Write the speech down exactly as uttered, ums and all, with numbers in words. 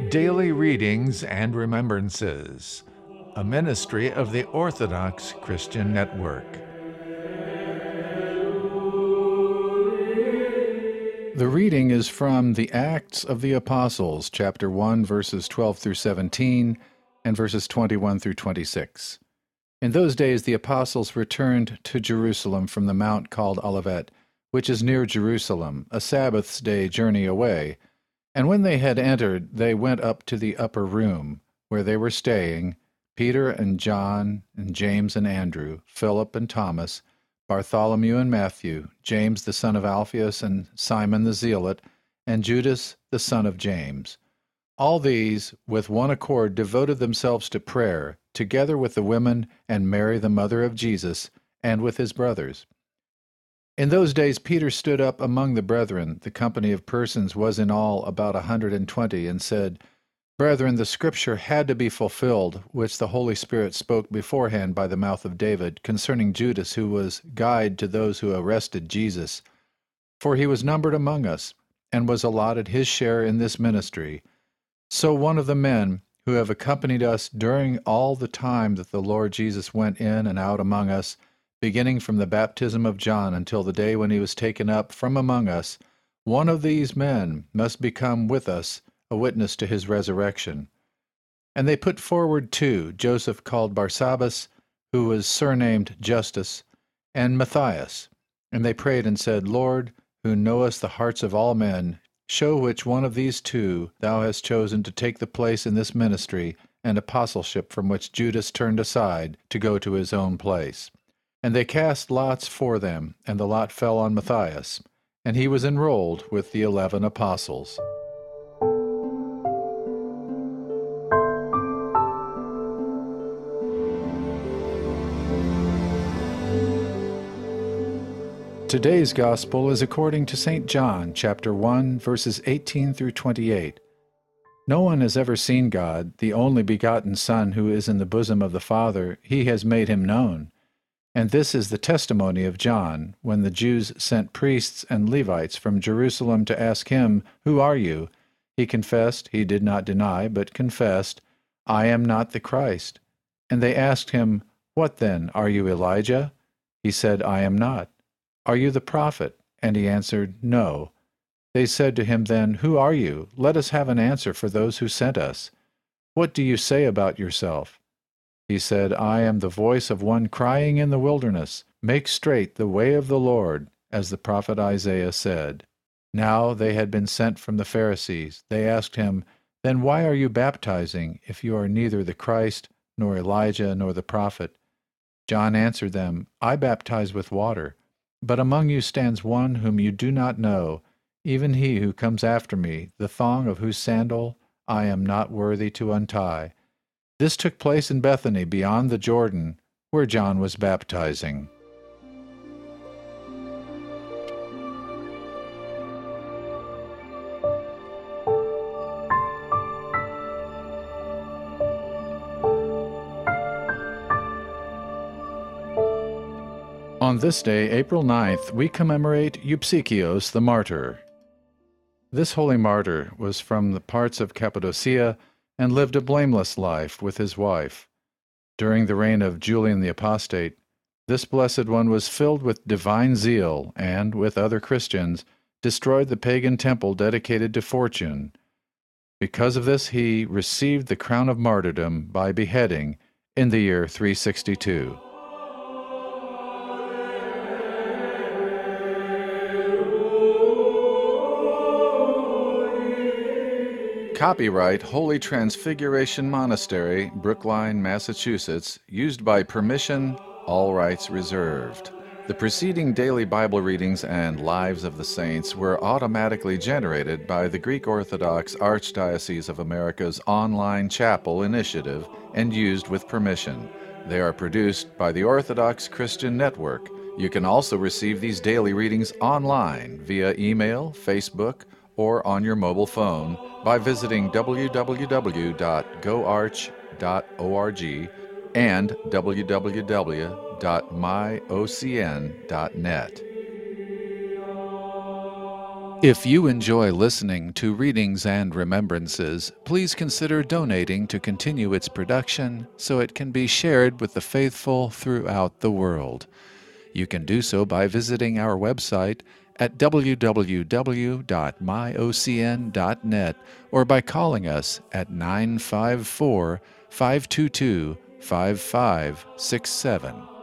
Daily Readings and Remembrances, a ministry of the Orthodox Christian Network. The reading is from the Acts of the Apostles, chapter one, verses twelve through seventeen, and verses twenty-one through twenty-six. In those days the apostles returned to Jerusalem from the mount called Olivet, which is near Jerusalem, a Sabbath's day journey away. And when they had entered, they went up to the upper room, where they were staying, Peter and John and James and Andrew, Philip and Thomas, Bartholomew and Matthew, James the son of Alphaeus and Simon the Zealot, and Judas the son of James. All these, with one accord, devoted themselves to prayer, together with the women and Mary the mother of Jesus, and with his brothers. In those days Peter stood up among the brethren, the company of persons was in all about a hundred and twenty, and said, Brethren, the scripture had to be fulfilled, which the Holy Spirit spoke beforehand by the mouth of David, concerning Judas, who was guide to those who arrested Jesus. For he was numbered among us, and was allotted his share in this ministry. So one of the men, who have accompanied us during all the time that the Lord Jesus went in and out among us, beginning from the baptism of John until the day when he was taken up from among us, one of these men must become with us a witness to his resurrection. And they put forward two, Joseph called Barsabbas, who was surnamed Justus, and Matthias. And they prayed and said, Lord, who knowest the hearts of all men, show which one of these two thou hast chosen to take the place in this ministry and apostleship from which Judas turned aside to go to his own place. And they cast lots for them, and the lot fell on Matthias, and he was enrolled with the eleven apostles. Today's Gospel is according to Saint John, chapter one, verses eighteen through twenty-eight. No one has ever seen God, the only begotten Son who is in the bosom of the Father, he has made him known. And this is the testimony of John, when the Jews sent priests and Levites from Jerusalem to ask him, Who are you? He confessed, he did not deny, but confessed, I am not the Christ. And they asked him, What then, are you Elijah? He said, I am not. Are you the prophet? And he answered, No. They said to him then, Who are you? Let us have an answer for those who sent us. What do you say about yourself? He said, I am the voice of one crying in the wilderness, Make straight the way of the Lord, as the prophet Isaiah said. Now they had been sent from the Pharisees. They asked him, Then why are you baptizing, if you are neither the Christ, nor Elijah, nor the prophet? John answered them, I baptize with water. But among you stands one whom you do not know, even he who comes after me, the thong of whose sandal I am not worthy to untie. This took place in Bethany beyond the Jordan, where John was baptizing. On this day, April ninth, we commemorate Eutychios the martyr. This holy martyr was from the parts of Cappadocia and lived a blameless life with his wife. During the reign of Julian the Apostate, this blessed one was filled with divine zeal and, with other Christians, destroyed the pagan temple dedicated to Fortune. Because of this, he received the crown of martyrdom by beheading in the year three sixty-two. Copyright Holy Transfiguration Monastery, Brookline, Massachusetts, used by permission, all rights reserved. The preceding daily Bible readings and Lives of the Saints were automatically generated by the Greek Orthodox Archdiocese of America's online chapel initiative and used with permission. They are produced by the Orthodox Christian Network. You can also receive these daily readings online via email, Facebook, or on your mobile phone by visiting w w w dot go arch dot org and w w w dot my o c n dot net. If you enjoy listening to Readings and Remembrances, please consider donating to continue its production so it can be shared with the faithful throughout the world. You can do so by visiting our website at w w w dot my o c n dot net or by calling us at nine five four, five two two, five five six seven.